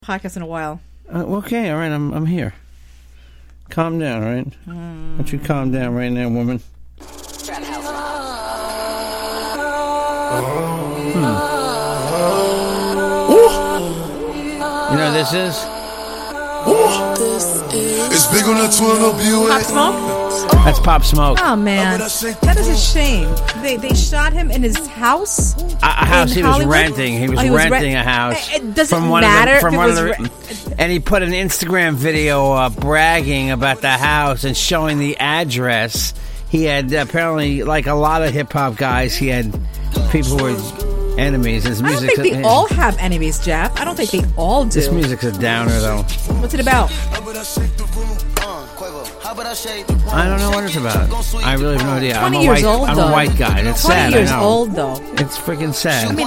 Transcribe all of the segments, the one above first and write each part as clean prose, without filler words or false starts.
podcast in a while. Okay, all right, I'm here. Calm down, all right? Why don't you calm down right now, woman? You know this is? It's big on that 12 Pop Smoke? That's Pop Smoke. Oh, man. That is a shame. They shot him in his house? A house he was Hollywood? renting. He was renting a house. It doesn't matter if it was and he put an Instagram video bragging about the house and showing the address. He had apparently, like a lot of hip-hop guys, he had people who were enemies. His I don't music, think they all have enemies, Jeff. I don't think they all do. This music's a downer, though. What's it about? I don't know what it's about. I really have no idea. 20 years old, I'm though. a white guy, and it's 20 sad. years I know. old, though. It's freaking sad. I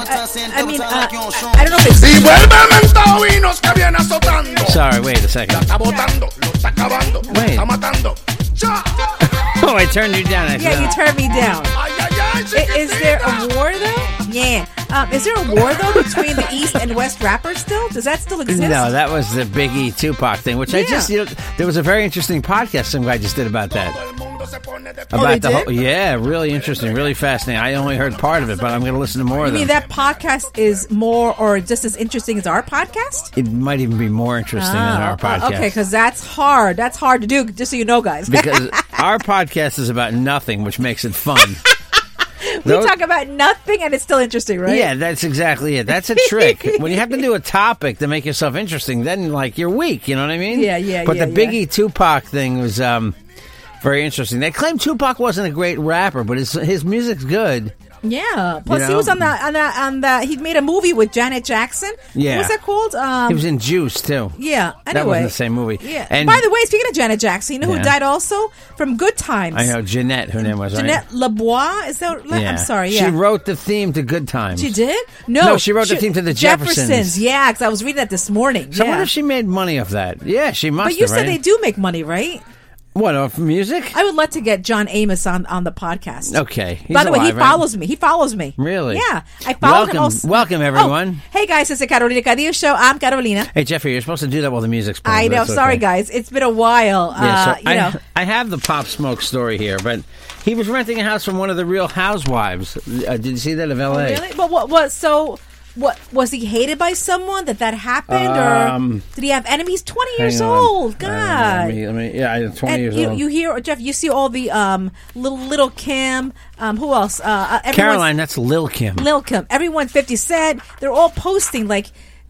don't know if it's... Y vuelve Mentavinos que viene azotando. Sorry, wait a second. Está botando, lo está acabando, lo Wait. está matando. Ya. Oh, I turned you down. Yeah, you turned me down. Ay, ay, ay, Is there a war, though? Yeah. Is there a war, though, between the East and West rappers still? Does that still exist? No, that was the Biggie Tupac thing, which I Yeah. just, there was a very interesting podcast some guy just did about that. Todo el mundo se pone de Oh, they About the did? whole, yeah, really interesting, really fascinating. I only heard part of it, but I'm going to listen to more You of mean them. that podcast is more or just as interesting as our podcast? It might even be more interesting than our podcast. Okay, because that's hard. That's hard to do, just so you know, guys. Because our podcast is about nothing, which makes it fun. We talk about nothing and it's still interesting, right? Yeah, that's exactly it. That's a trick. When you have to do a topic to make yourself interesting, then, like, you're weak, you know what I mean? Yeah, But yeah, the Biggie Tupac thing was very interesting. They claim Tupac wasn't a great rapper, but his music's good. Yeah. Plus, You he know? was on that. He made a movie with Janet Jackson. Yeah. What's that called? He was in Juice, too. Yeah. Anyway, That wasn't the same movie. Yeah. And By the way, speaking of Janet Jackson, you know who Yeah. died also from Good Times? I know, Jeanette, her name was, right? Jeanette LeBois. Is that? Yeah. I'm sorry. Yeah. She wrote the theme to Good Times. She did? No, she wrote the theme to the Jeffersons. Yeah, because I was reading that this morning. So I yeah. wonder if she made money off that. Yeah, she must But you have, said right? they do make money, right? What, off music? I would love to get John Amos on the podcast. Okay. He's By the way, he alive, right? follows me. He follows me. Really? Yeah. I follow him. Welcome, everyone. Oh, hey, guys. It's the Carolina Cadillo Show. I'm Carolina. Hey, Jeffrey, you're supposed to do that while the music's playing. I but know. it's Sorry, okay. guys. It's been a while. Yeah, so you know. I have the Pop Smoke story here, but he was renting a house from one of the Real Housewives. Did you see that of L.A.? Really? But what was he hated by someone that happened, or did he have enemies? 20 years Hang on. old. God. Let me, yeah, I'm 20 And years you, old. you hear, Jeff, you see all the little Kim, who else? Everyone's- Caroline, that's Lil Kim. Lil Kim, everyone 50 Cent, they're all posting like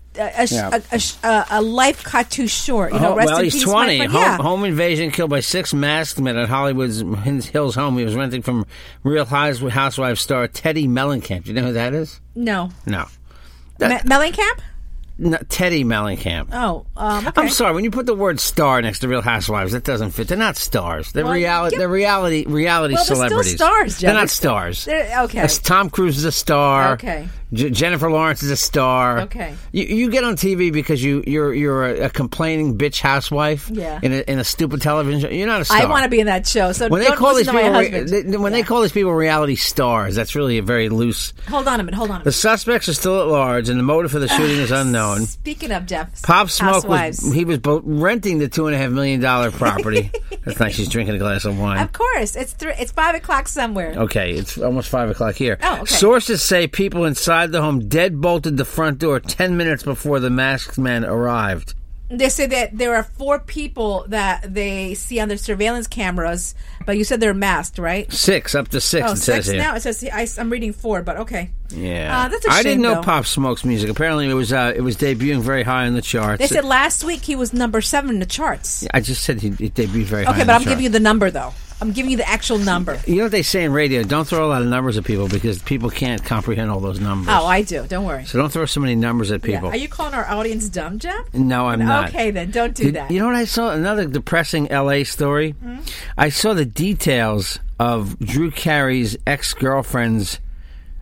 a life cut too short. You know, rest well, in he's peace, 20. my friend. Yeah. Home invasion killed by 6 masked men at Hollywood's Hills home. He was renting from Real Housewives star Teddy Mellencamp. Do you know who that is? No. No. Mellencamp? No, Teddy Mellencamp. Oh, okay. I'm sorry. When you put the word "star" next to Real Housewives, that doesn't fit. They're not stars. They're Well, reality. yeah. They're reality Well, they're still celebrities. stars, Jeff. They're not stars. Okay. Tom Cruise is a star. Okay. Jennifer Lawrence is a star. Okay. You get on TV because you're a complaining bitch housewife. Yeah. In a stupid television show. You're not a star. I want to be in that show. So When they don't call these listen to my husband. people when they call these people reality stars, that's really a very loose. Hold on a minute. The suspects are still at large, and the motive for the shooting is unknown. Speaking of Jeff, Pop Smoke Housewives. was renting the $2.5 million property. That's nice. She's drinking a glass of wine. Of course, it's 5 o'clock somewhere. Okay, it's almost 5 o'clock here. Oh, okay. Sources say people inside the home deadbolted the front door 10 minutes before the masked men arrived. They say that there are 4 people that they see on their surveillance cameras, but you said they're masked, right? 6, up to 6. Oh, it says 6 here. now. It says I'm reading 4, but okay. Yeah, that's a shame. I didn't know though. Pop Smoke's music. Apparently, it was debuting very high on the charts. They said last week he was number 7 in the charts. I just said it debuted very high. Okay, on but the I'm giving you charts. the number though. I'm giving you the actual number. You know what they say in radio? Don't throw a lot of numbers at people because people can't comprehend all those numbers. Oh, I do. Don't worry. So don't throw so many numbers at Yeah. people. Are you calling our audience dumb, Jeff? No, I'm not. Okay, then don't do that. You know what I saw? Another depressing L.A. story. Hmm? I saw the details of Drew Carey's ex-girlfriend's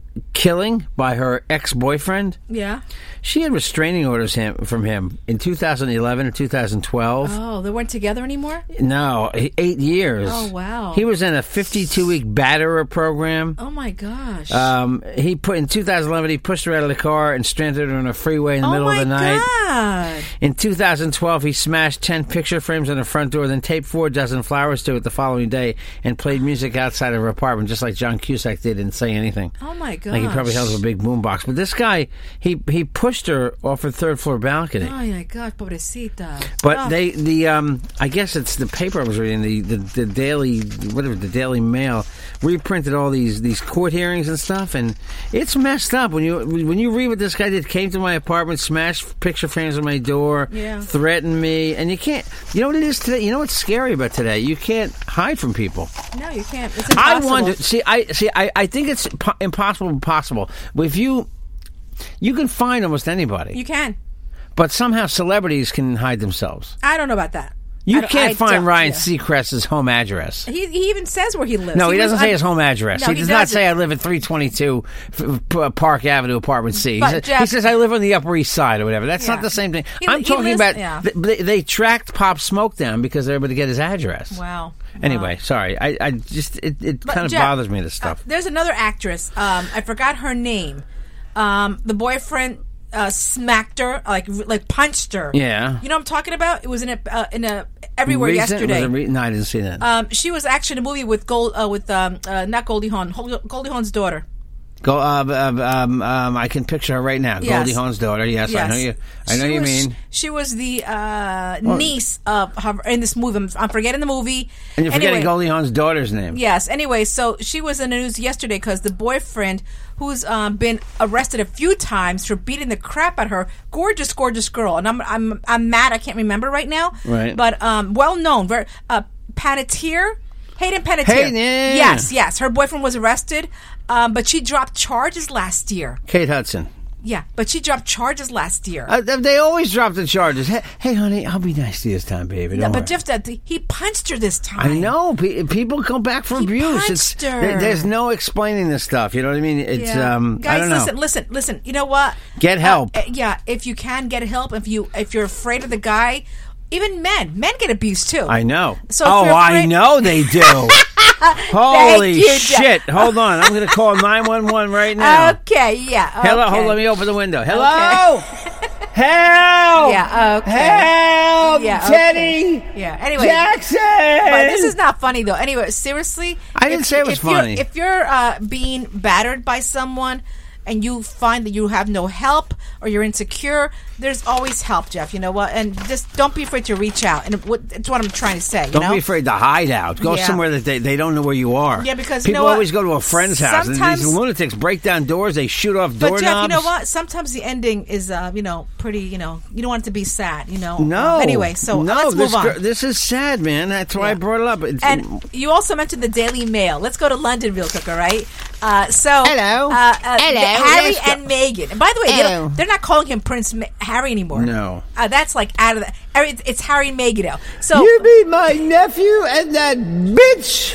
killing by her ex-boyfriend. Yeah. She had restraining orders from him in 2011 and 2012. Oh, they weren't together anymore? No, 8 years. Oh, wow. He was in a 52-week batterer program. Oh, my gosh. In 2011, he pushed her out of the car and stranded her on a freeway in the middle of the night. Oh, my God. In 2012, he smashed 10 picture frames on the front door, then taped 4 dozen flowers to it the following day and played music outside of her apartment, just like John Cusack did, and say anything. Oh, my God. Like he probably held a big boombox. But this guy, he pushed her off her third-floor balcony. Oh, my God, pobrecita. But I guess it's the paper I was reading, the Daily, whatever, the Daily Mail, reprinted all these court hearings and stuff, and it's messed up. When you read what this guy did, came to my apartment, smashed picture frames on my door, threatened me, and you can't, you know what it is today? You know what's scary about today? You can't hide from people. No, you can't. It's impossible. I wonder, I think it's impossible. If you can find almost anybody. You can. But somehow celebrities can hide themselves. I don't know about that. You can't find Ryan Seacrest's home address. He even says where he lives. No, he doesn't say his home address. No, he does not say I live at 322 Park Avenue, apartment C. He says I live on the Upper East Side or whatever. That's not the same thing. I'm talking about they tracked Pop Smoke down because they were able to get his address. Wow. Anyway, sorry. I just it kind of bothers me, this stuff. There's another actress. I forgot her name. The boyfriend smacked her, like punched her. Yeah. You know what I'm talking about? It was in a everywhere yesterday. No, I didn't see that. She was actually in a movie with not Goldie Hawn, Goldie Hawn's daughter. I can picture her right now. Yes. Goldie Hawn's daughter. Yes, I know you. I know you mean. She was the niece of her in this movie. I'm forgetting the movie. And you're forgetting Goldie Hawn's daughter's name. Yes. Anyway, so she was in the news yesterday because the boyfriend, who's been arrested a few times for beating the crap out of her, gorgeous girl, and I'm mad I can't remember right now. Right. But well known, very Panettiere. Hayden Panettiere. Hayden, yeah. Yes. Her boyfriend was arrested, but she dropped charges last year. Kate Hudson. Yeah, but she dropped charges last year. They always drop the charges. Hey, honey, I'll be nice to you this time, baby. No, but Jeff, he punched her this time. I know. People come back from abuse. Punched her. There's no explaining this stuff. You know what I mean? It's Guys, I don't know. listen. You know what? Get help. If you can get help, if you're afraid of the guy. Even men get abused too. I know. So I know they do. Holy shit. Hold on. I'm going to call 911 right now. Okay, yeah. Okay. Hello. Hold on. Let me open the window. Hello? Okay. Help! Yeah, okay. Help! Yeah, Teddy! Okay. Yeah, anyway. Jackson! But this is not funny, though. Anyway, seriously. I didn't say it was funny. If you're being battered by someone and you find that you have no help or you're insecure, there's always help, Jeff. You know what? And just don't be afraid to reach out. And it's what I'm trying to say. Don't be afraid to hide out. Go somewhere that they don't know where you are. Yeah, because people always go to a friend's house. And these lunatics break down doors. They shoot off doorknobs. But Jeff, you know what? Sometimes the ending is, pretty. You don't want it to be sad. No. Anyway, so let's move on. This is sad, man. That's why I brought it up. And you also mentioned the Daily Mail. Let's go to London real quick, all right? Hello. Harry and Meghan. And by the way, they're not calling him Prince Harry anymore. No. That's like out of the. It's Harry and Meghan now. So you be my nephew and that bitch.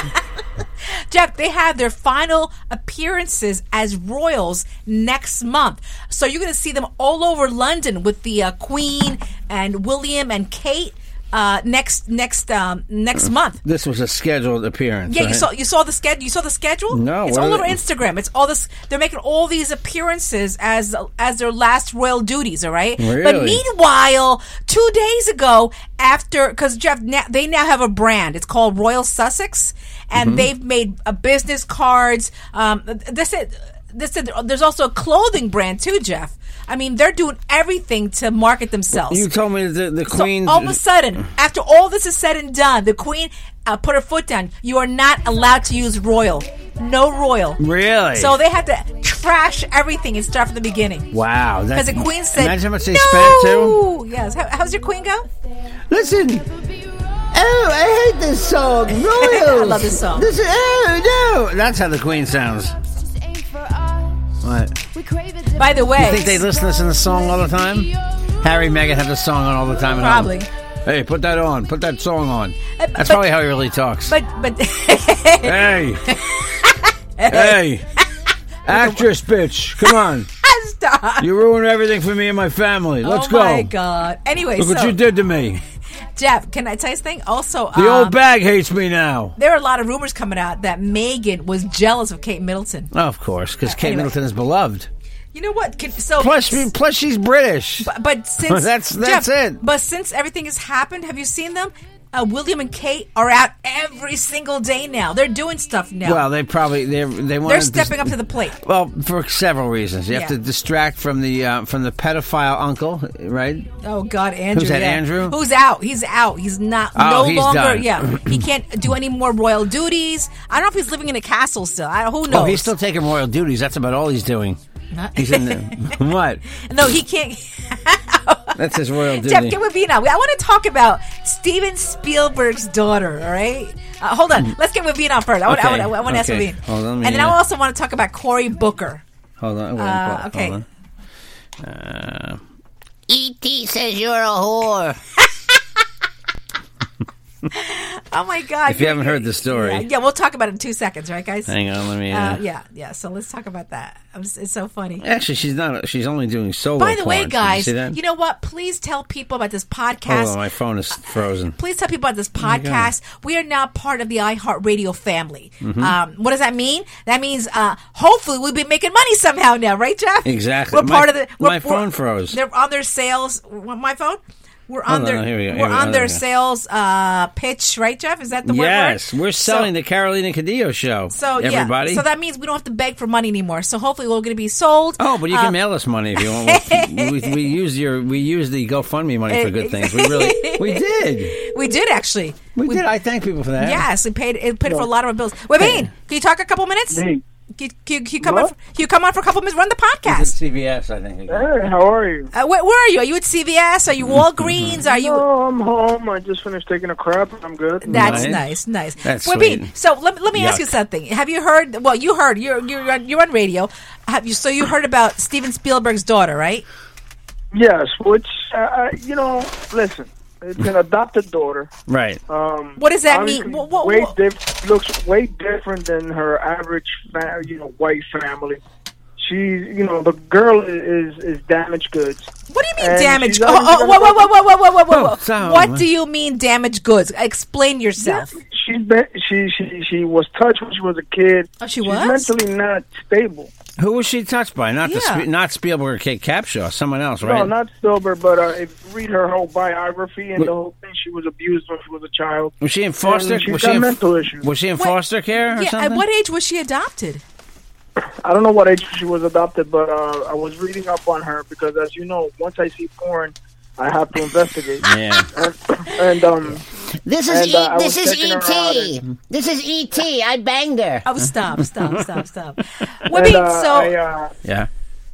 Jeff, they have their final appearances as royals next month. So you're going to see them all over London with the Queen and William and Kate. Next month. This was a scheduled appearance. Yeah, right? you saw the schedule. You saw the schedule? No, it's all over Instagram. It's all this. They're making all these appearances as their last royal duties. All right. Really? But meanwhile, 2 days ago, because Jeff, they now have a brand. It's called Royal Sussex, and they've made business cards. They said there's also a clothing brand too, Jeff. I mean, they're doing everything to market themselves. You told me the Queen... So all of a sudden, after all this is said and done, the Queen put her foot down. You are not allowed to use royal. No royal. Really? So they had to trash everything and start from the beginning. Wow. Because the Queen said, imagine how much they spent, too. Yes. How's your Queen go? Listen... Oh, I hate this song. Royals. I love this song. No. That's how the Queen sounds. What? By the way... You think they listen to this in the song all the time? Harry and Meghan have the song on all the time. Probably. Hey, put that on. Put that song on. That's probably how he really talks. But Hey. Hey. Actress, bitch. Come on. Stop. You ruined everything for me and my family. Let's go. Oh my God. Anyway, Look what you did to me. Jeff, can I tell you something? Also, The old bag hates me now. there are a lot of rumors coming out that Megan was jealous of Kate Middleton. Oh, of course, because Kate Anyway. Middleton is beloved. You know what? Plus she's British. But since That's Jeff, it. But since everything has happened, have you seen them? William and Kate are out every single day now. They're doing stuff now. Well, they want. They're stepping up to the plate. Well, for several reasons. You have Yeah. to distract from the pedophile uncle, right? Oh God, Andrew! Who's that, yeah. Andrew? Who's out? He's out. He's not Oh, no he's longer. done. Yeah, he can't do any more royal duties. I don't know if he's living in a castle still. Who knows? Oh, he's still taking royal duties. That's about all he's doing. He's in there. What? No, he can't. That's his royal duty. Jeff, get with me now. I want to talk about Steven Spielberg's daughter. All right, hold on. Let's get with Bean on first. I want to ask Okay. Bean, Hold on, and then I also want to talk about Cory Booker. Hold on. Okay. Hold on. E.T. says you're a whore. Oh my God! If you haven't heard the story. Yeah, we'll talk about it in 2 seconds, right, guys? Hang on, let me. Yeah. So let's talk about that. It's so funny. Actually, she's not. She's only doing solo. By the way, porn. Did guys, you see that? you know what? Please tell people about this podcast. Hold on, my phone is frozen. Please tell people about this podcast. We are now part of the iHeartRadio family. Mm-hmm. What does that mean? That means hopefully we'll be making money somehow now, right, Jeff? Exactly. We're part of the. My phone froze. They're on their sales. My phone. We're on Hold their. on, here we go, We're on their we go. sales pitch, right, Jeff? Is that the word? Yes, we're selling the Carolina Cadillo show. So everybody. yeah, so that means we don't have to beg for money anymore. So hopefully we're going to be sold. Oh, but you can mail us money if you want. we use the GoFundMe money for good things. We did. We did actually. We did. I thank people for that. Yes, we paid for a lot of our bills. Wait, can you talk a couple minutes? Hey. Can you come on? Can you come on for a couple minutes? Run the podcast. CVS, I think. Hey, how are you? Where are you? Are you at CVS? Are you Walgreens? Are you? No, I'm home. I just finished taking a crap. I'm good. That's Nice. nice. That's Wait, sweet. so let me ask you Yuck. something. Have you heard? Well, you heard. You're on radio. Have you? So you heard about Steven Spielberg's daughter, right? Yes, which, listen, it's an adopted daughter. Right. What does that mean? Obviously, looks way different than her average, white family. She's, the girl is damaged goods. What do you mean And damaged? she's Whoa! Oh, so- What do you mean damaged goods? Explain yourself. She was touched when she was a kid. Oh, she She's was? mentally not stable. Who was she touched by? Not Yeah. not Spielberg or Kate Capshaw. Someone else, right? No, not Spielberg, but if you read her whole biography and the whole thing, she was abused when she was a child. Was she in foster? And she's Was got she in, mental issues. was she in Wait, foster care or Yeah. something? At what age was she adopted? I don't know what age she was adopted, but I was reading up on her because, as you know, once I see porn, I have to investigate. Yeah. And This And, is I was this is checking her out E.T. This is E.T. I banged her. Oh, stop. Well, and, I mean, so Yeah.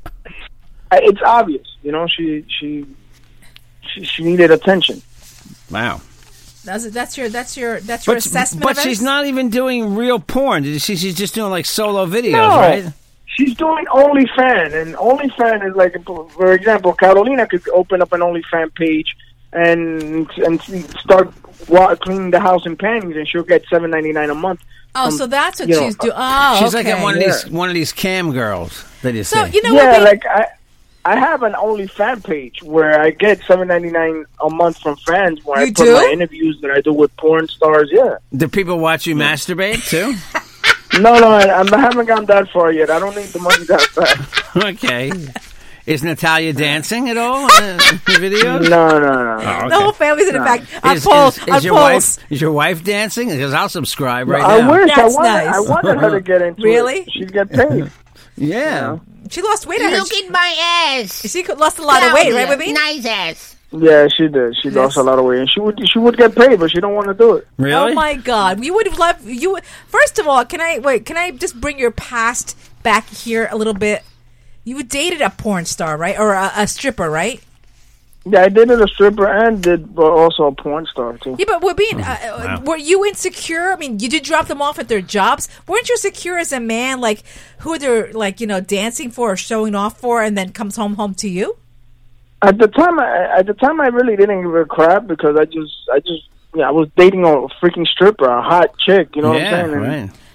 it's obvious, she needed attention. Wow. that's your assessment. But of she's it? not even doing real porn. Did you see? She's just doing like solo videos, No. right? She's doing OnlyFans, and OnlyFans is like, for example, Carolina could open up an OnlyFans page and start cleaning the house in panties, and she'll get $7.99 a month. Oh, so that's what you know, she's doing. Oh, She's okay. like one of these cam girls that you So see. you know Yeah, what? like I have an OnlyFans page where I get $7.99 a month from fans where I You put do? my interviews that I do with porn stars. Yeah. Do people watch you masturbate too? No, I haven't gone that far yet. I don't need the money that fast. Okay. Is Natalia dancing at all in the videos? No. Oh, The whole family's in fact on Is polls. your wife dancing? Because I'll subscribe right I now. wish. That's I nice. wanted her to get into Really? it. She'd get paid. Yeah. She lost weight. I heard. Look at my ass. She lost a lot of weight, right, baby? Nice ass. Yeah, she did. She lost a lot of weight, and she would get paid, but she don't want to do it. Really? Oh my God! You would love you. First of all, can I just bring your past back here a little bit? You dated a porn star, right, or a stripper, right? Yeah, I did it a stripper and but also a porn star too. Yeah, but Wow. were you insecure? I mean, you did drop them off at their jobs. Weren't you secure as a man, like who they're dancing for or showing off for, and then comes home to you? At the time, I really didn't give a crap because I was dating a freaking stripper, a hot chick. You know what I'm saying? And right.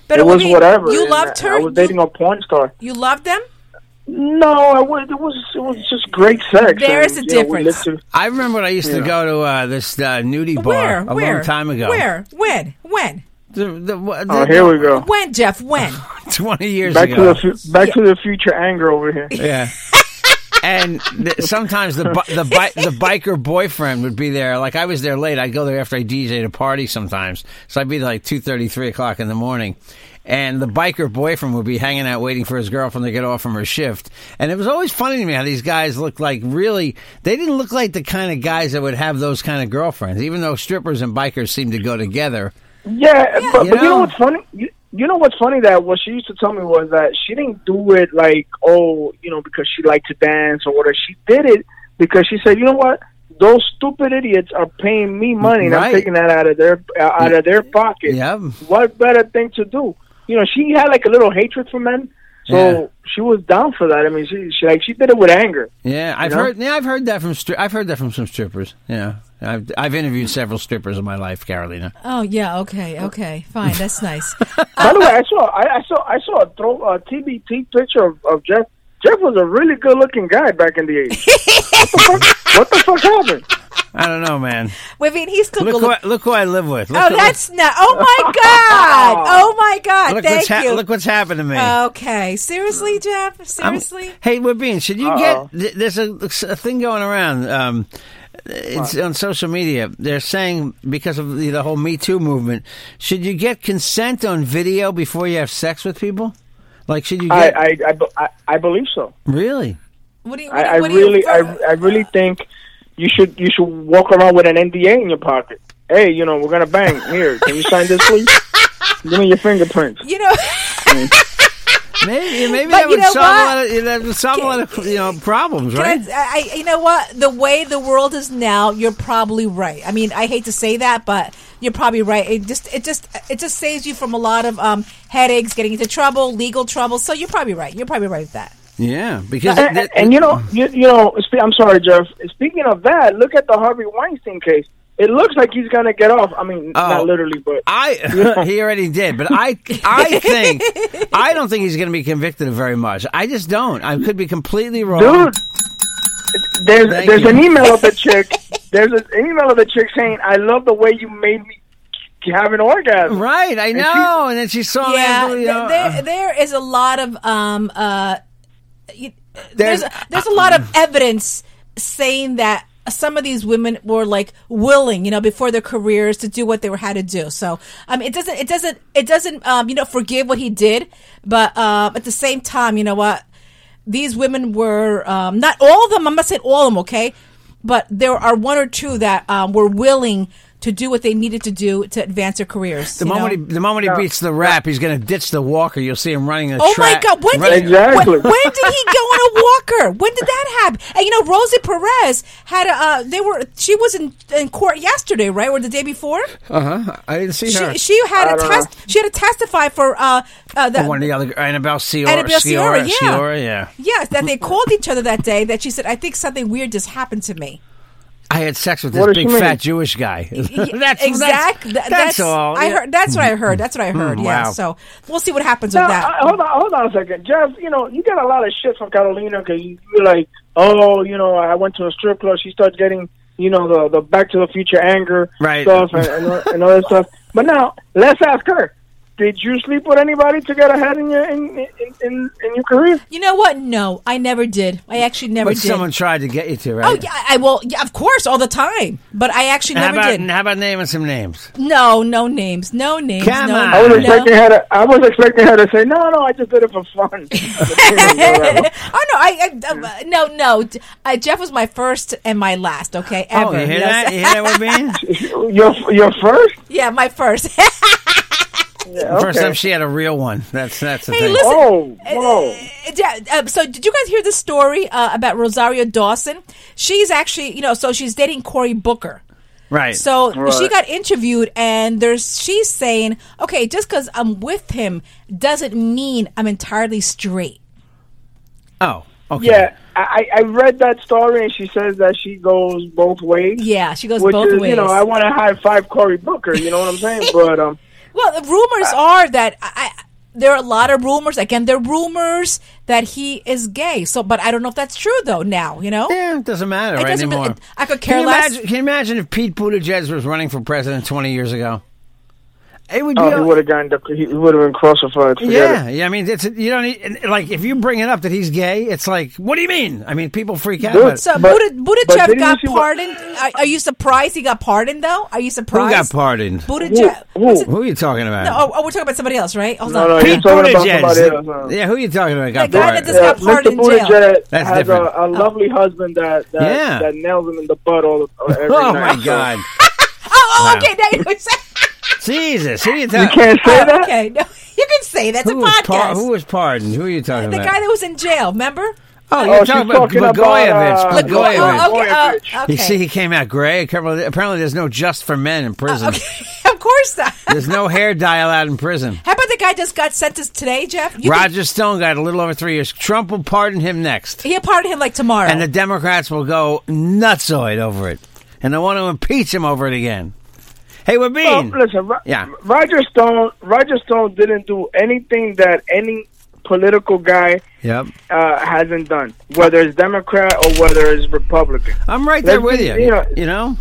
But it was okay, whatever. You and loved her. I was dating a porn star. You loved them. No, it was just great sex. There's and, a difference. I remember when I used to go to this nudie bar a long time ago. Where? When? Here we go. When, Jeff? When? 20 years Back ago. to the future anger over here. Yeah. And sometimes the biker boyfriend would be there. Like, I was there late. I'd go there after I DJ'd a party sometimes. So I'd be there like 2:30, 3 o'clock in the morning. And the biker boyfriend would be hanging out waiting for his girlfriend to get off from her shift. And it was always funny to me how these guys looked like they didn't look like the kind of guys that would have those kind of girlfriends, even though strippers and bikers seem to go together. Yeah, but you know what's funny? You know what's funny, that what she used to tell me was that she didn't do it like, because she liked to dance or whatever. She did it because she said, you know what? Those stupid idiots are paying me money, and I'm taking that out of their pocket. Yeah. What better thing to do? You know, she had like a little hatred for men, so she was down for that. I mean, she did it with anger. Yeah, I've heard that from some strippers. Yeah, I've interviewed several strippers in my life, Carolina. Oh yeah, okay, fine, that's nice. By the way, I saw a TBT picture of Jeff. Jeff was a really good looking guy back in the 80s. What the fuck happened? I don't know, man. Wait, he's still look who I live with. That's not. Oh my god! Oh my god! Thank you. Look what's happened to me. Okay, seriously, Jeff. Seriously. Hey, Wabine, should you get? There's a thing going around. It's on social media. They're saying because of the whole Me Too movement, should you get consent on video before you have sex with people? Like, should you get? I believe so. Really? I really think you should walk around with an NDA in your pocket. Hey, we're gonna bang. Here, can you sign this, please? Give me your fingerprints. Maybe that would solve a lot of problems, right? You know what? The way the world is now, you're probably right. I mean, I hate to say that, but you're probably right. It just saves you from a lot of headaches, getting into trouble, legal trouble. So you're probably right. You're probably right with that. Yeah, because I'm sorry, Jeff. Speaking of that, look at the Harvey Weinstein case. It looks like he's gonna get off. I mean, not literally, but he already did. But I don't think he's gonna be convicted of very much. I just don't. I could be completely wrong. Dude, there's an email of the chick. There's an email of the chick saying, "I love the way you made me have an orgasm." Right, I know. And then she saw that. There is a lot of there's a lot of evidence saying that some of these women were like willing, before their careers to do what they had to do. So, it doesn't, forgive what he did, but at the same time, you know what? These women were not all of them. I'm not saying all of them, okay, but there are one or two that were willing to do what they needed to do to advance their careers. The moment he beats the rap, he's going to ditch the walker. You'll see him running the track. Oh my God! When did he go on a walker? When did that happen? And Rosie Perez had she was in court yesterday, right, or the day before? I didn't see her. She had to testify for one of the other Annabelle Sciorra. Yeah. Yes, that they called each other that day. That she said, "I think something weird just happened to me. I had sex with this big fat Jewish guy." That's all. I heard. That's what I heard. Yeah. Wow. So we'll see what happens with that. Hold on a second, Jeff. You get a lot of shit from Carolina because you're like, I went to a strip club. She starts getting, the Back to the Future anger stuff and all that stuff. But now let's ask her. Did you sleep with anybody to get ahead in your career? You know what? No, I never did. I actually never did. But someone tried to get you to, right? Oh, yeah, of course, all the time. But I actually never did. How about naming some names? No names. No names. Come on. I was expecting her to say, no, I just did it for fun. No. Jeff was my first and my last, okay, ever. Oh, you hear that? You hear that, Wabine? Your first? Yeah, my first. Yeah, First time she had a real one. That's the thing. Listen, whoa. So did you guys hear the story about Rosario Dawson? She's actually, so she's dating Cory Booker. Right. So she got interviewed, and she's saying, okay, just because I'm with him doesn't mean I'm entirely straight. Oh, okay. Yeah, I read that story, and she says that she goes both ways. Yeah, she goes both ways. I want to high five Cory Booker, you know what I'm saying? But well, the rumors are that there are a lot of rumors. Again, there are rumors that he is gay. So, but I don't know if that's true though. Now, Yeah, it doesn't matter right anymore. I could care less. Can you imagine if Pete Buttigieg was running for president 20 years ago? It would be. He would have he would have been crucified. Yeah. I mean, you don't need, like, if you bring it up that he's gay, it's like, what do you mean? I mean, people freak out. Dude, So but Buttigieg got pardoned. Are you surprised he got pardoned though? Are you surprised? Who got pardoned? Buttigieg. Who? Who are you talking about? No, we're talking about somebody else, right? Hold on. No, Pete you're talking about Buttigieg. somebody else. Yeah, who are you talking about? The guy that just got Mr. pardoned in jail. Buttigieg That's has different. a lovely husband that nails him in the butt every Oh night. my God! Oh, okay. Now you can say. Jesus, who are you You talking? can't say that? Okay, no, you can say that's a podcast. Who was pardoned? Who are you talking The about? guy that was in jail, remember? Oh, you're she's talking about talking about, Blagojevich. Blagojevich. Blagojevich. Okay. You see, he came out gray. Apparently, there's no just for men in prison. Okay, of course not. There's no hair dye allowed in prison. How about the guy just got sentenced today, Jeff? Roger Stone got a little over 3 years. Trump will pardon him next. He'll pardon him like tomorrow. And the Democrats will go nutsoid over it. And they want to impeach him over it again. Hey, we're being... Well, listen, Yeah. Roger Stone didn't do anything that any political guy Yep. hasn't done, whether it's Democrat or whether it's Republican. I'm right there with you. You know,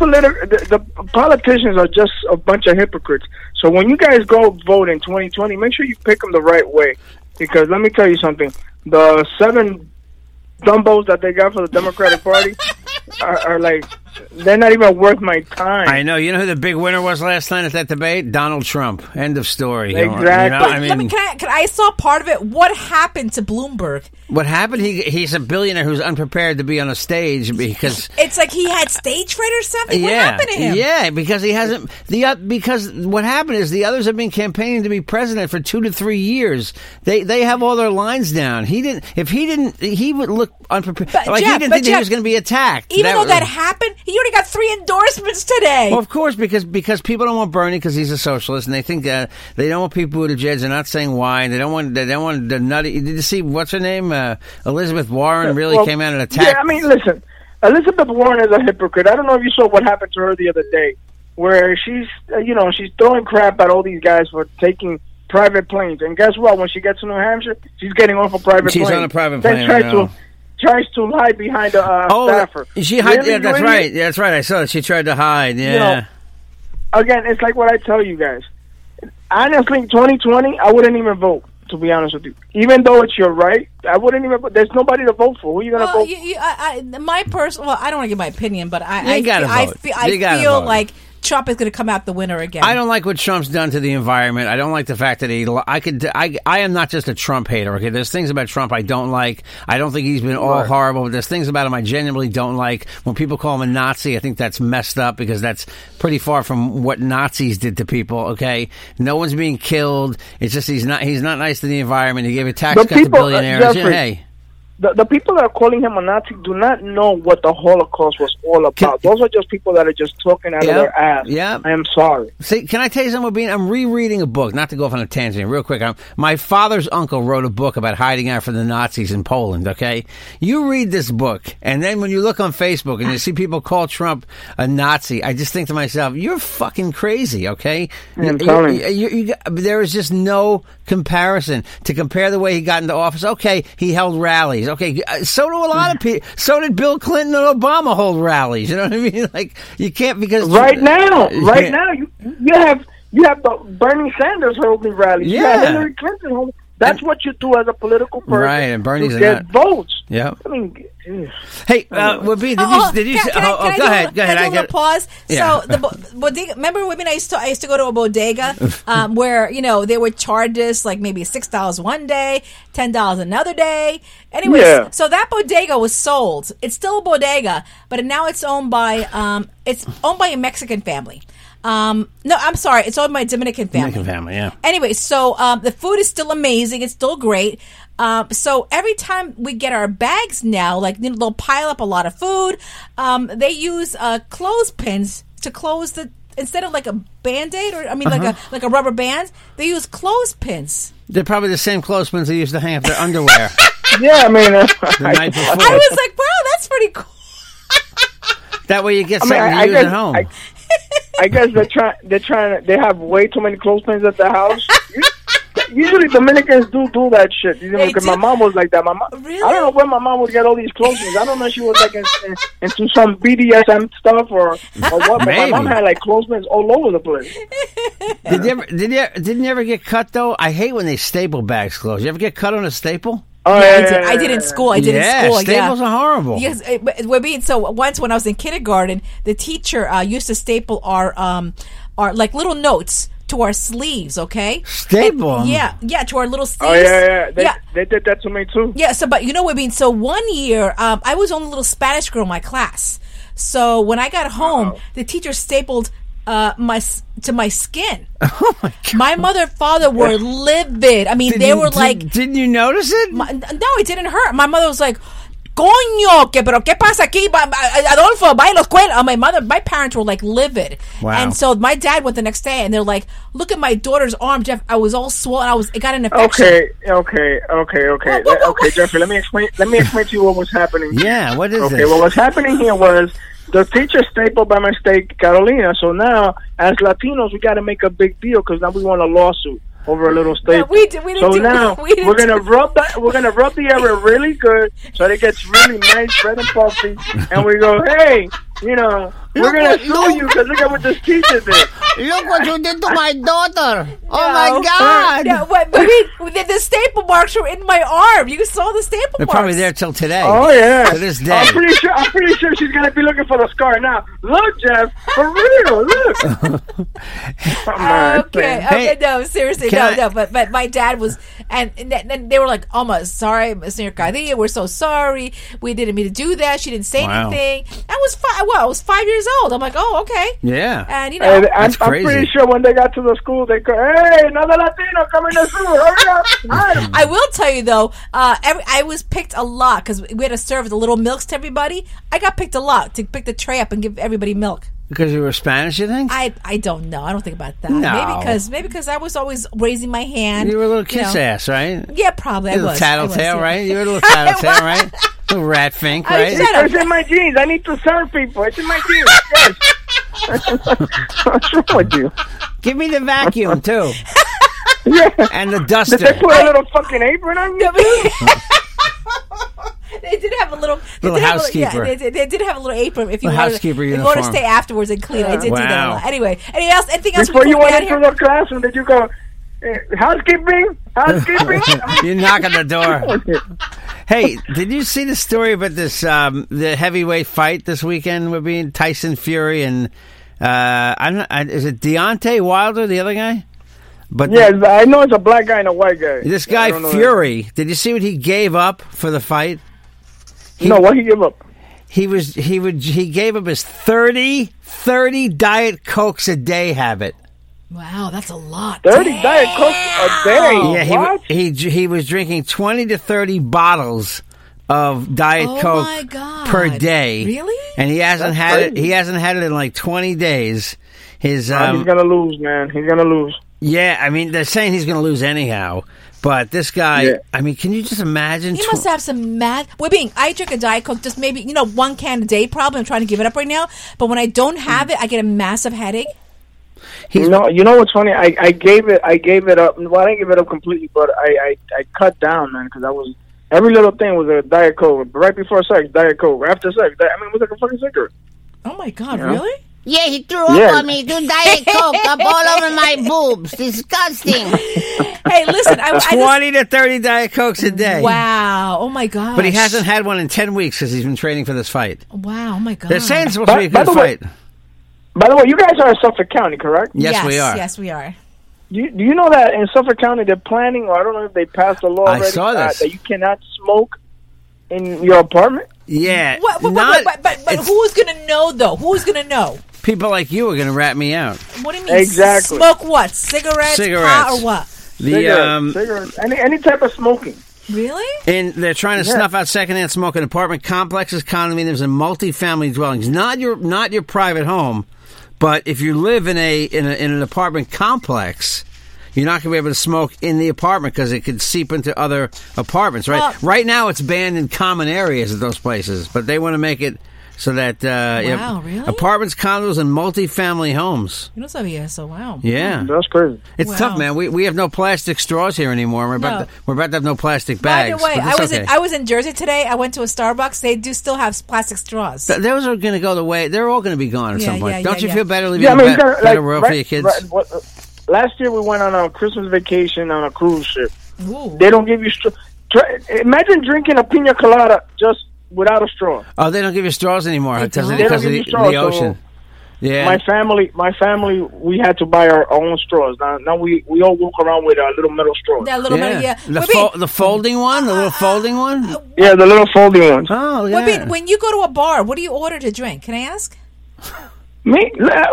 the politicians are just a bunch of hypocrites. So when you guys go vote in 2020, make sure you pick them the right way. Because let me tell you something: the 7 dumbos that they got for the Democratic Party are like, they're not even worth my time. I know. You know who the big winner was last night at that debate? Donald Trump. End of story. Exactly. I mean, I saw part of it. What happened to Bloomberg? what happened? He's a billionaire who's unprepared to be on a stage because It's like he had stage fright or something. What yeah, happened to him? yeah, because he hasn't because what happened is the others have been campaigning to be president for 2 to 3 years. They have all their lines down. He didn't. If he didn't, he would look unprepared. But he Jeff, didn't think he was going to be attacked. Even though that happened, he already got 3 endorsements today. Well, of course, because people don't want Bernie because he's a socialist, and they think they don't want people who are Buttigieg. They're not saying why, and they don't want the nutty. Did you see what's her name? Elizabeth Warren really came out and attacked. Yeah, I mean, listen, Elizabeth Warren is a hypocrite. I don't know if you saw what happened to her the other day, where she's she's throwing crap at all these guys for taking private planes, and guess what? When she gets to New Hampshire, she's getting off a private plane. She's on a private then plane. tries to hide behind a staffer. She hid. Really, Yeah, that's really? right. Yeah, that's right. I saw that she tried to hide. Yeah. Again, it's like what I tell you guys. Honestly, 2020, I wouldn't even vote, to be honest with you. Even though it's your right, I wouldn't even vote. There's nobody to vote for. Who are you going to vote for? My personal, I don't want to give my opinion, but You gotta vote. You gotta feel vote. like Trump is going to come out the winner again. I don't like what Trump's done to the environment. I don't like the fact that I am not just a Trump hater. Okay, there's things about Trump I don't like. I don't think he's been all horrible, but there's things about him I genuinely don't like. When people call him a Nazi, I think that's messed up because that's pretty far from what Nazis did to people. Okay, no one's being killed. It's just he's not nice to the environment. He gave a tax cut to billionaires. Jeffrey, Hey. The people that are calling him a Nazi do not know what the Holocaust was all about. Those are just people that are just talking out of their ass. Yeah. I am sorry. See, can I tell you something? I'm rereading a book, not to go off on a tangent, real quick. My father's uncle wrote a book about hiding out from the Nazis in Poland, okay? You read this book, and then when you look on Facebook and you see people call Trump a Nazi, I just think to myself, you're fucking crazy, okay? I'm telling you. There is just no comparison. To compare the way he got into office, okay, he held rallies. Okay, so do a lot of people. So did Bill Clinton and Obama hold rallies. You know what I mean? Like, you can't because Right now, you have the Bernie Sanders holding rallies. You Yeah. have Hillary Clinton holding. That's what you do as a political person, Right, and Bernie's to get votes. Yeah. I mean, Hey, did you? Can I Go ahead. Can I do a little pause? Yeah. So the bodega. Remember when I used to go to a bodega where they would charge us like maybe $6 one day, $10 another day. Anyways, Yeah. so that bodega was sold. It's still a bodega, but now it's owned by a Mexican family. No, I'm sorry. It's owned by a Dominican family. Dominican family, yeah. Anyway, so the food is still amazing. It's still great. So every time we get our bags now, like they'll pile up a lot of food. They use clothespins to close instead of like a Band-Aid like a rubber band. They use clothespins. They're probably the same clothespins they used to hang up their underwear yeah, I mean, the night before. I was like, wow, that's pretty cool. That way you get something to use at home. I guess they have way too many clothespins at the house. usually Dominicans do that shit. You know, They because do. my mom was like that. My mom, Really? I don't know where my mom would get all these clothespins. I don't know if she was like into some BDSM stuff or what. But my mom Maybe. had like clothespins all over the place. Didn't you ever get cut though? I hate when they staple bags close. You ever get cut on a staple? Oh, Yeah, I did in school. I did in school. Staples Yeah. are horrible. Yes, we're being so. Once when I was in kindergarten, the teacher used to staple our like little notes to our sleeves. Okay, Staple 'em? Yeah, to our little sleeves. Oh yeah. They did that to me too. Yeah, so but you know what I mean. So one year, I was the only little Spanish girl in my class. So when I got home, the teacher stapled to my skin. Oh my God. My mother and father were livid. I mean, they were like, Didn't you notice it? no, it didn't hurt. My mother was like, coño, pero qué pasa aquí? Adolfo, va a la escuela. My parents were like livid. Wow. And so my dad went the next day and they're like, look at my daughter's arm, Jeff. I was all swollen. It got an infection. Okay, Jeffrey. Let me explain to you what was happening. Yeah, what is Okay, this? what was happening here was the teacher stapled by mistake Carolina. So now, as Latinos, we got to make a big deal because now we want a lawsuit over a little staple. we didn't so do- now we didn't we're gonna do- rub the area really good so that it gets really nice, red and puffy, and we go, hey, we're gonna sue you because look at what this teacher did. Look what you did to my daughter. Oh, No. my God. Yeah, but the staple marks were in my arm. You saw the staple They're marks. probably there till today. Oh yeah, To this day. I'm pretty sure she's gonna be looking for the scar now. Look, Jeff, for real, look. Come on, Okay, man. Hey, no, seriously, can no. But my dad was, and they were like, "Alma, sorry, Senor Cadilla, we're so sorry. We didn't mean to do that. She didn't say Wow. anything." I was I was 5 years old. I'm like, "Oh, okay." Yeah. And you And know, I'm crazy. pretty sure when they got to the school, they go, "Hey, another Latino coming to school! Hurry up!" Hide 'em. I will tell you though, I was picked a lot because we had to serve the little milks to everybody. I got picked a lot to pick the tray up and give everybody milk. Because you were Spanish, you think? I don't know. I don't think about that. No. Maybe because I was always raising my hand. You were a little kiss know. ass, right? Yeah, probably. I You little was. tattletale, yeah. right? You were a little tattletale, right? Little rat fink, I right? said- It's in my jeans. I need to serve people. It's in my jeans. Yes. What's wrong with you? Give me the vacuum, too. Yeah. And the Did duster. they put a little fucking apron on you? They did have a little Little they did have a- housekeeper. yeah, they did have a little apron if you Little wanted, housekeeper if you wanted to uniform. stay afterwards and clean. I did do that a Wow. lot. Anyway, anything else? Before you before we went get into out the classroom, did you go, housekeeping? Housekeeping? You knock on the door. Hey, did you see the story about this the heavyweight fight this weekend between Tyson Fury and is it Deontay Wilder, the other guy? But Yeah, I know it's a black guy and a white guy. this I guy don't know Fury, did you see what he gave up for the fight? No, what he give up? He gave up his 30 Diet Cokes a day habit. Wow, that's a lot. 30 Diet Coke a day. Yeah, What? he was drinking 20 to 30 bottles of Diet Oh Coke my God. per day. Really? And he hasn't That's had it. crazy. He hasn't had it in like 20 days. His He's gonna lose, man. He's gonna lose. yeah, I mean they're saying he's going to lose anyhow. But this guy, Yeah. I mean, can you just imagine? He must have some mad. I drink a Diet Coke, just maybe 1 can a day. Probably, I'm trying to give it up right now. But when I don't have it, I get a massive headache. He's- You know what's funny? I gave it up. Well, I didn't give it up completely, but I cut down, man, because I was every little thing was a Diet Coke. Right before sex, Diet Coke. After sex, it was like a fucking cigarette. Oh my God, Yeah. really? Yeah, he threw up Yeah. on me. Threw Diet Coke up all over my boobs. Disgusting. Hey, listen, I 20 to 30 Diet Cokes a day. wow. Oh my God. But he hasn't had one in 10 weeks because he's been training for this fight. Wow. Oh my God. They're saying it's supposed to be a By good the way- fight. By the way, you guys are in Suffolk County, correct? Yes, we are. Yes, we are. Do you know that in Suffolk County they're planning, or I don't know if they passed a law I already, saw this. that you cannot smoke in your apartment? Yeah. What, not- but it's- who's gonna know though? Who's gonna know? people like you are going to rat me out. What do you mean? Exactly. Smoke what? Cigarettes, pot, or what? Cigarettes, any type of smoking. Really? And they're trying to Yeah. snuff out secondhand smoke in apartment complexes, condominiums, and multifamily dwellings. Not your private home, but if you live in an apartment complex, you're not going to be able to smoke in the apartment because it could seep into other apartments. Right? Well- Right now, it's banned in common areas of those places, but they want to make it So that Wow, really? apartments, condos, and multifamily homes. You no sabía eso. Wow. Yeah, That's crazy. it's Wow. tough, man. We have no plastic straws here anymore. We're No. about to have no plastic By bags. the way, but I it's was okay. I was in Jersey today. I went to a Starbucks. They do still have plastic straws. Those are going to go the way. They're all going to be gone at Yeah, some point. yeah, Don't yeah, you feel yeah. better leaving Yeah, I mean, you better, gotta, better world for your kids? Last year we went on a Christmas vacation on a cruise ship. Ooh. They don't give you imagine drinking a pina colada just without a straw. Oh, they don't give you straws anymore They because don't? of, They because don't of give the, you straws, the ocean. Yeah. My family, we had to buy our own straws. Now we all walk around with little metal straws. That little bit, yeah. The, Wait, the folding one, the little folding one. Yeah, the little folding ones. Oh, wait, yeah. when you go to a bar, what do you order to drink? Can I ask? Me,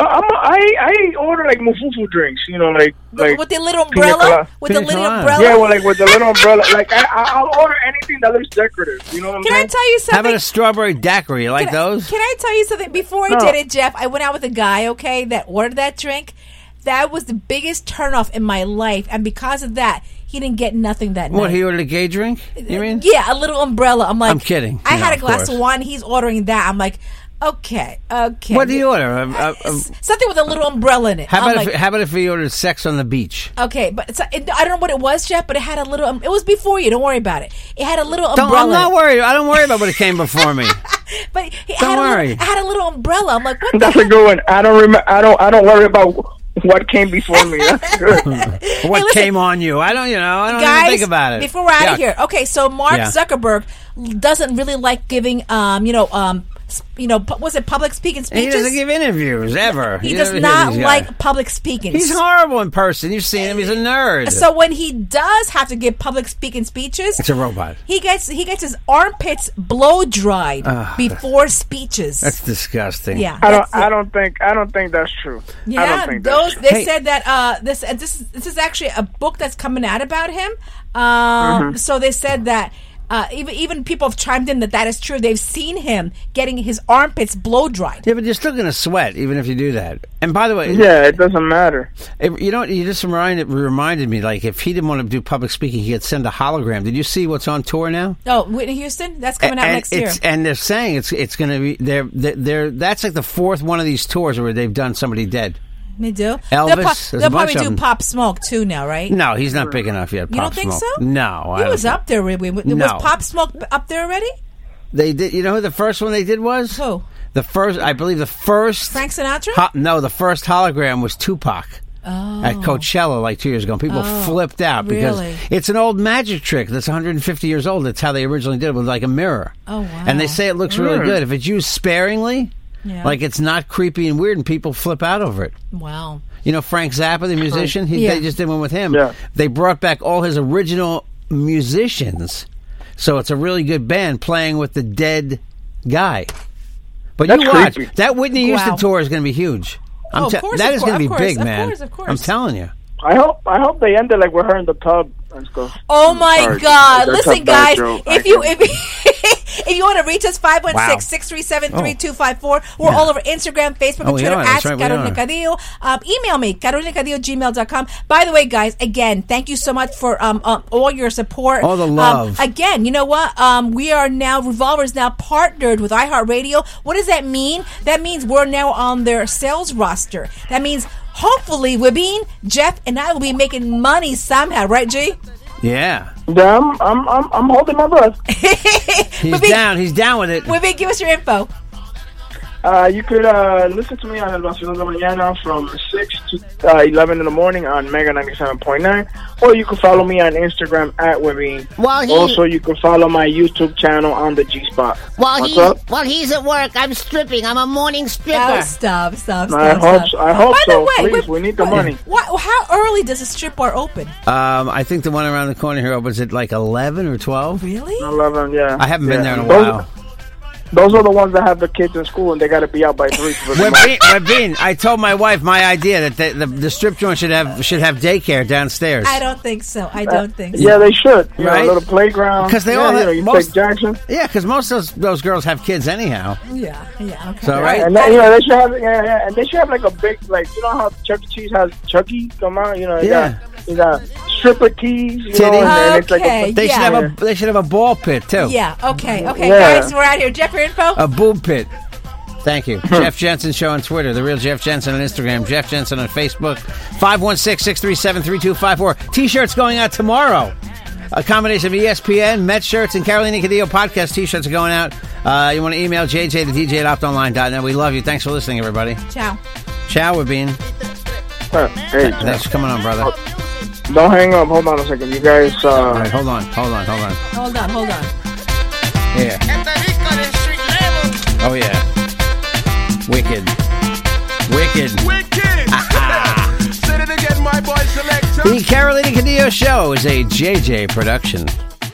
I order like mufufu drinks. You know, like With the little pina umbrella? colada. With the Pina little colada. umbrella? Yeah, well, like with the little umbrella. Like I'll order anything that looks decorative. You know what I'm Can I saying? tell you How something? about a strawberry daiquiri? You like Can I- those? Can I tell you something? Before I No. did it, Jeff, I went out with a guy, okay, that ordered that drink. That was the biggest turnoff in my life. And because of that, he didn't get nothing that What, night. he ordered a gay drink? You mean? Yeah, a little umbrella. I'm like, I'm kidding. I No, had a of glass course. of wine. He's ordering that. I'm like, okay. What do you order? Something with a little umbrella in it. How I'm about like, how about if he ordered sex on the beach? okay, but I don't know what it was, Jeff, but it had a little. It was before you. Don't worry about it. It had a little umbrella. I'm not worried. I don't worry about what came before me. But it Don't had worry. it had a little umbrella. I'm like, what? That's a good one. I don't remember. I don't worry about what came before me. That's good. What Hey, listen, came on you? I don't even Guys, think about it. before we're out Yuck. of here, okay. So Mark Yeah. Zuckerberg doesn't really like giving, was it public speaking And speeches? he doesn't give interviews ever. He You does never hear not these guys. like public speaking. He's horrible in person. You've seen him. He's a nerd. So when he does have to give public speaking speeches, It's a robot. he gets his armpits blow dried before speeches. That's disgusting. Yeah, I that's it. don't think that's true. I Yeah, don't think those that's true. they Hey. said that this is actually a book that's coming out about him. So they said that even people have chimed in that is true. They've seen him getting his armpits blow dried. Yeah, but you're still going to sweat even if you do that. And by the way, Yeah, it doesn't matter. you just reminded me, like, if he didn't want to do public speaking, he could send a hologram. Did you see what's on tour now? Oh, Whitney Houston, that's coming out and next year. And they're saying it's going to be that's like the fourth one of these tours where they've done somebody dead. They do. Elvis, They'll, there's a they'll bunch probably of do them. Pop Smoke too now, right? No, he's not big enough yet. You Pop don't think Smoke. so? No, He I was don't up there. Was No. Pop Smoke up there already? They did. You know who the first one they did was? Who? The first, I believe, the first. Frank Sinatra? No, the first hologram was Tupac. At Coachella like 2 years ago. People flipped out because really? it's an old magic trick that's 150 years old. That's how they originally did it, with like a mirror. Oh, wow. And they say it looks really good. If it's used sparingly, Yeah. like it's not creepy and weird, and people flip out over it. Wow. You know Frank Zappa, the musician? Yeah. They just did one with him. Yeah. They brought back all his original musicians. So it's a really good band playing with the dead guy. But That's you watch. creepy. That Whitney Houston Wow. tour is going to be huge. Oh, of course, that of is course, going to be of big, course, man. of course. I'm telling you. I hope they ended like with her in the tub and stuff. Oh my Sorry. God! That's Listen, a bad guys, joke. if you want to reach us, 516-637-3254. We're all over Instagram, Facebook, and we Twitter are. at That's right, we Carolina are. Cadillo. Email me, carolinacadillo@gmail.com. By the way, guys, again, thank you so much for all your support, All the love. Again, you know what? We are now Revolver is now partnered with iHeartRadio. What does that mean? That means we're now on their sales roster. That means hopefully, Wabine, Jeff, and I will be making money somehow, right, G? Yeah. Yeah, I'm holding my breath. He's Wabine, down. He's down with it. Wabine, give us your info. You could listen to me on El Vacilón de Mañana from 6 to 11 in the morning on Mega 97.9, or you can follow me on Instagram at Webin. Also, you can follow my YouTube channel on the G Spot. What's up? While he's at work, I'm stripping. I'm a morning stripper. Oh, stop. I hope By the so. way, Please, we need the money. How early does a strip bar open? I think the one around the corner here opens at like 11 or 12. Really? 11, yeah. I haven't been there in a Those- while. Those are the ones that have the kids in school and they got to be out by 3. Webin, I told my wife my idea that the strip joint should have daycare downstairs. I don't think so. I don't think so. Yeah, they should. You Right? know, a little playground. 'Cause they yeah, all you have- know, you most- take Jackson. Yeah, because most of those girls have kids anyhow. Yeah. Okay. So right, And then, you know, they should have, and they should have like a big, like, you know how Chuck E. Cheese has Chucky come out, you know, Yeah. you got stripper tees, you know, Titties. and it's like Okay. a, they Yeah. should have a ball pit too. Yeah. Okay. Yeah. Guys, we're out here. Jeff, your info. A boob pit. Thank you. Jeff Jensen Show on Twitter. The Real Jeff Jensen on Instagram. Jeff Jensen on Facebook. 516-637-3254. T-shirts going out tomorrow. A combination of ESPN, Met shirts, and Carolina Cadillo podcast T-shirts are going out. You want to email JJ, the DJ at optonline.net. We love you. Thanks for listening, everybody. Ciao. Ciao, Wabin. Hey, Thanks for coming on, brother. don't hang up. Hold on a second. You guys... All right, hold on. Hold on. Yeah. Oh, yeah. Wicked. Say it again, my boy selector. The Carolina Cadillo Show is a JJ production.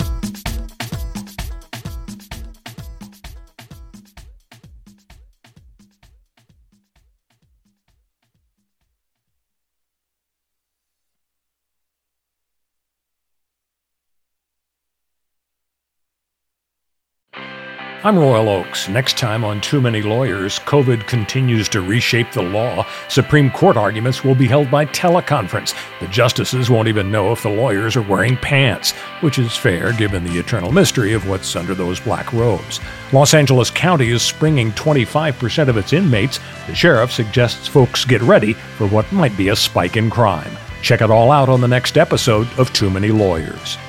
I'm Royal Oakes. Next time on Too Many Lawyers, COVID continues to reshape the law. Supreme Court arguments will be held by teleconference. The justices won't even know if the lawyers are wearing pants, which is fair given the eternal mystery of what's under those black robes. Los Angeles County is springing 25% of its inmates. The sheriff suggests folks get ready for what might be a spike in crime. Check it all out on the next episode of Too Many Lawyers.